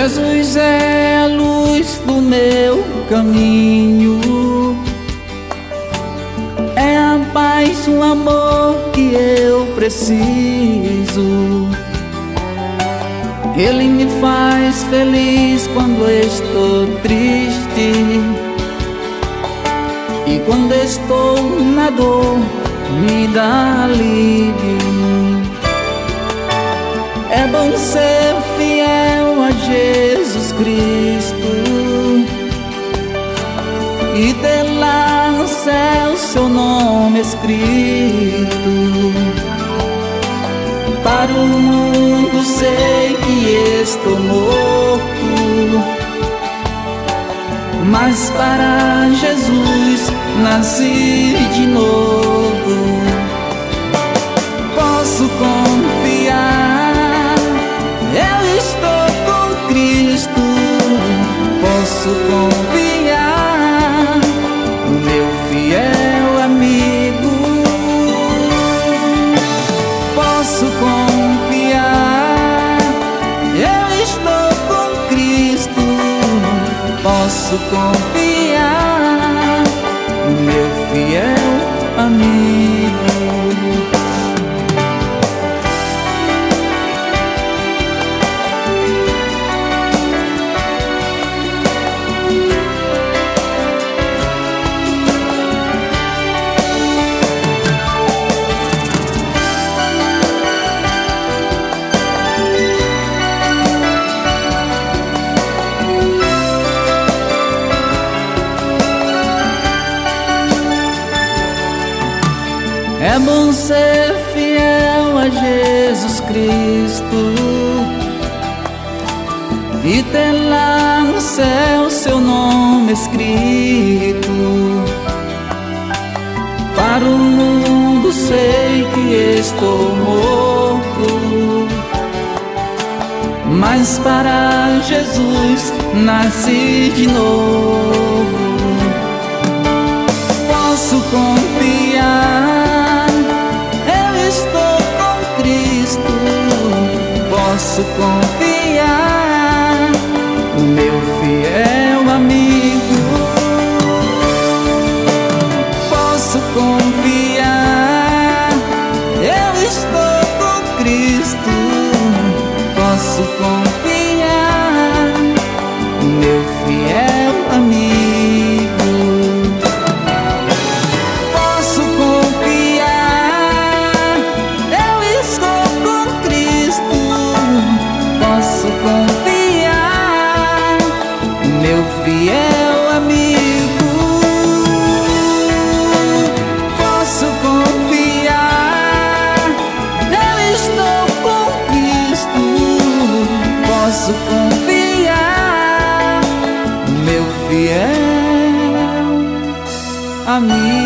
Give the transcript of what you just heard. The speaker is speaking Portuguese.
Jesus é a luz do meu caminho, é a paz, o amor que eu preciso. Ele me faz feliz quando estou triste, e quando estou na dor me dá alívio. É bom ser fiel a Jesus Cristo e ter lá no céu seu nome escrito. Para o mundo sei que estou morto, mas para Jesus nasci de novo. Posso confiar, eu estou com Cristo. Posso confiar, meu fiel amigo. Posso confiar, eu estou com Cristo. Posso confiar, meu fiel amigo. É bom ser fiel a Jesus Cristo e ter lá no céu seu nome escrito. Para o mundo sei que estou morto, mas para Jesus nasci de novo. Posso confiar, eu estou com Cristo. Posso confiar, meu fiel amigo. Posso confiar, eu estou com Cristo. Posso confiar, meu fiel amigo. Posso confiar, eu estou com Cristo. Posso confiar, meu fiel amigo. Posso confiar, eu estou com Cristo. Posso confiar, meu fiel amigo.